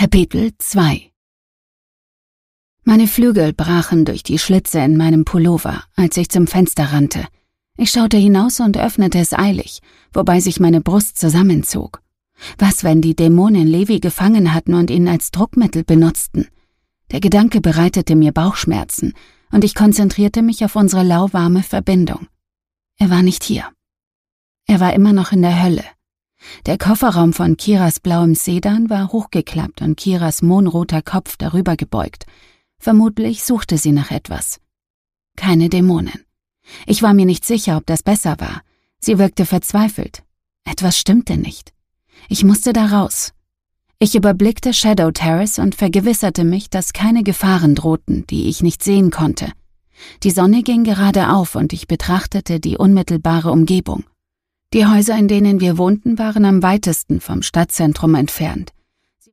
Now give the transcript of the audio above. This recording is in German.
Kapitel 2. Meine Flügel brachen durch die Schlitze in meinem Pullover, als ich zum Fenster rannte. Ich schaute hinaus und öffnete es eilig, wobei sich meine Brust zusammenzog. Was, wenn die Dämonen Levi gefangen hatten und ihn als Druckmittel benutzten? Der Gedanke bereitete mir Bauchschmerzen, und ich konzentrierte mich auf unsere lauwarme Verbindung. Er war nicht hier. Er war immer noch in der Hölle. Der Kofferraum von Kiras blauem Sedan war hochgeklappt und Kiras mohnroter Kopf darüber gebeugt. Vermutlich suchte sie nach etwas. Keine Dämonen. Ich war mir nicht sicher, ob das besser war. Sie wirkte verzweifelt. Etwas stimmte nicht. Ich musste da raus. Ich überblickte Shadow Terrace und vergewisserte mich, dass keine Gefahren drohten, die ich nicht sehen konnte. Die Sonne ging gerade auf und ich betrachtete die unmittelbare Umgebung. Die Häuser, in denen wir wohnten, waren am weitesten vom Stadtzentrum entfernt.